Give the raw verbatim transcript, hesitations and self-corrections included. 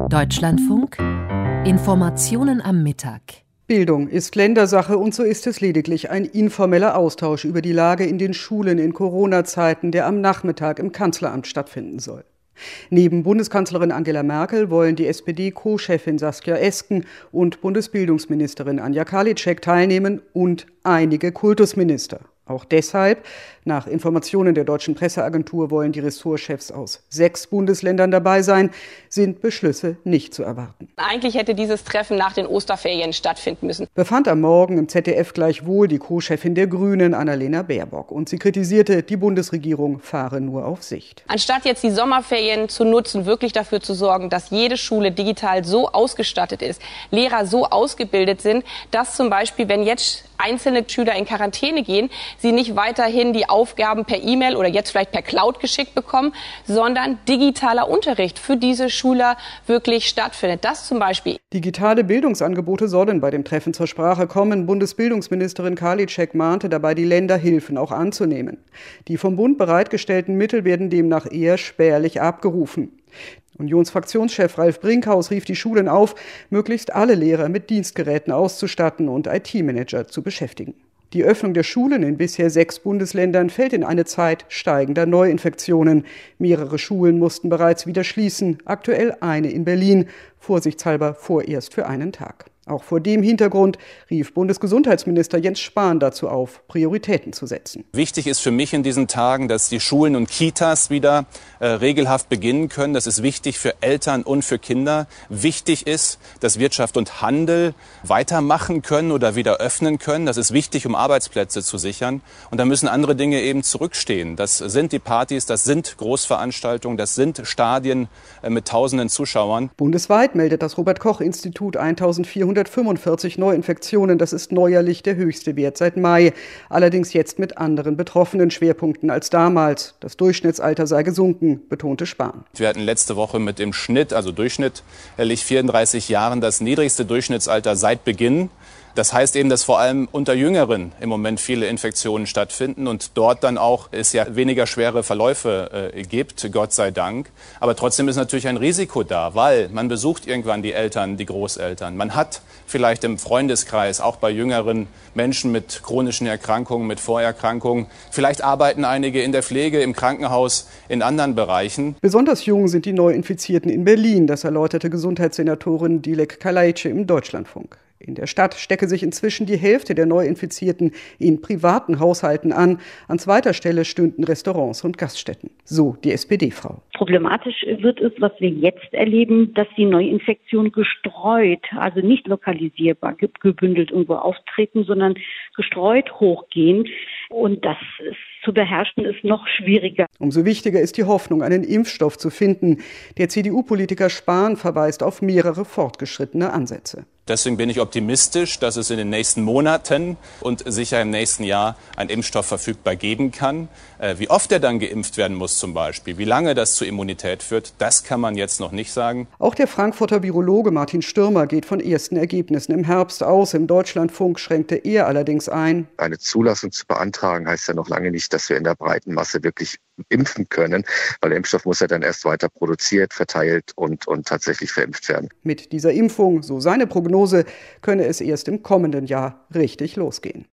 Deutschlandfunk Informationen am Mittag. Bildung ist Ländersache und so ist es lediglich ein informeller Austausch über die Lage in den Schulen in Corona-Zeiten, der am Nachmittag im Kanzleramt stattfinden soll. Neben Bundeskanzlerin Angela Merkel wollen die S P D-Co-Chefin Saskia Esken und Bundesbildungsministerin Anja Karliczek teilnehmen und einige Kultusminister. Auch deshalb, nach Informationen der Deutschen Presseagentur wollen die Ressortchefs aus sechs Bundesländern dabei sein, sind Beschlüsse nicht zu erwarten. Eigentlich hätte dieses Treffen nach den Osterferien stattfinden müssen, Befand am Morgen im Z D F gleichwohl die Co-Chefin der Grünen, Annalena Baerbock. Und sie kritisierte, die Bundesregierung fahre nur auf Sicht. Anstatt jetzt die Sommerferien zu nutzen, wirklich dafür zu sorgen, dass jede Schule digital so ausgestattet ist, Lehrer so ausgebildet sind, dass zum Beispiel, wenn jetzt einzelne Schüler in Quarantäne gehen, sie nicht weiterhin die Aufgaben per E-Mail oder jetzt vielleicht per Cloud geschickt bekommen, sondern digitaler Unterricht für diese Schüler wirklich stattfindet. Das zum Beispiel. Digitale Bildungsangebote sollen bei dem Treffen zur Sprache kommen. Bundesbildungsministerin Karliczek mahnte dabei, die Länder Hilfen auch anzunehmen. Die vom Bund bereitgestellten Mittel werden demnach eher spärlich abgerufen. Unionsfraktionschef Ralf Brinkhaus rief die Schulen auf, möglichst alle Lehrer mit Dienstgeräten auszustatten und I T-Manager zu beschäftigen. Die Öffnung der Schulen in bisher sechs Bundesländern fällt in eine Zeit steigender Neuinfektionen. Mehrere Schulen mussten bereits wieder schließen, aktuell eine in Berlin, vorsichtshalber vorerst für einen Tag. Auch vor dem Hintergrund rief Bundesgesundheitsminister Jens Spahn dazu auf, Prioritäten zu setzen. Wichtig ist für mich in diesen Tagen, dass die Schulen und Kitas wieder äh, regelhaft beginnen können. Das ist wichtig für Eltern und für Kinder. Wichtig ist, dass Wirtschaft und Handel weitermachen können oder wieder öffnen können. Das ist wichtig, um Arbeitsplätze zu sichern. Und da müssen andere Dinge eben zurückstehen. Das sind die Partys, das sind Großveranstaltungen, das sind Stadien äh, mit tausenden Zuschauern. Bundesweit meldet das Robert-Koch-Institut eintausendvierhundertfünfundvierzig Neuinfektionen. Das ist neuerlich der höchste Wert seit Mai. Allerdings jetzt mit anderen betroffenen Schwerpunkten als damals. Das Durchschnittsalter sei gesunken, betonte Spahn. Wir hatten letzte Woche mit dem Schnitt, also durchschnittlich vierunddreißig Jahren, das niedrigste Durchschnittsalter seit Beginn. Das heißt eben, dass vor allem unter Jüngeren im Moment viele Infektionen stattfinden und dort dann auch es ja weniger schwere Verläufe äh, gibt, Gott sei Dank. Aber trotzdem ist natürlich ein Risiko da, weil man besucht irgendwann die Eltern, die Großeltern. Man hat vielleicht im Freundeskreis, auch bei jüngeren Menschen mit chronischen Erkrankungen, mit Vorerkrankungen. Vielleicht arbeiten einige in der Pflege, im Krankenhaus, in anderen Bereichen. Besonders jung sind die Neuinfizierten in Berlin, das erläuterte Gesundheitssenatorin Dilek Kalaice im Deutschlandfunk. In der Stadt stecke sich inzwischen die Hälfte der Neuinfizierten in privaten Haushalten an. An zweiter Stelle stünden Restaurants und Gaststätten. So die S P D-Frau. Problematisch wird es, was wir jetzt erleben, dass die Neuinfektionen gestreut, also nicht lokalisierbar, gebündelt irgendwo auftreten, sondern gestreut hochgehen. Und das ist zu beherrschen ist noch schwieriger. Umso wichtiger ist die Hoffnung, einen Impfstoff zu finden. Der C D U-Politiker Spahn verweist auf mehrere fortgeschrittene Ansätze. Deswegen bin ich optimistisch, dass es in den nächsten Monaten und sicher im nächsten Jahr einen Impfstoff verfügbar geben kann. Wie oft er dann geimpft werden muss zum Beispiel, wie lange das zur Immunität führt, das kann man jetzt noch nicht sagen. Auch der Frankfurter Virologe Martin Stürmer geht von ersten Ergebnissen im Herbst aus. Im Deutschlandfunk schränkte er allerdings ein. Eine Zulassung zu beantragen heißt ja noch lange nicht, dass wir in der breiten Masse wirklich impfen können, weil der Impfstoff muss ja dann erst weiter produziert, verteilt und, und tatsächlich verimpft werden. Mit dieser Impfung, so seine Prognose, könne es erst im kommenden Jahr richtig losgehen.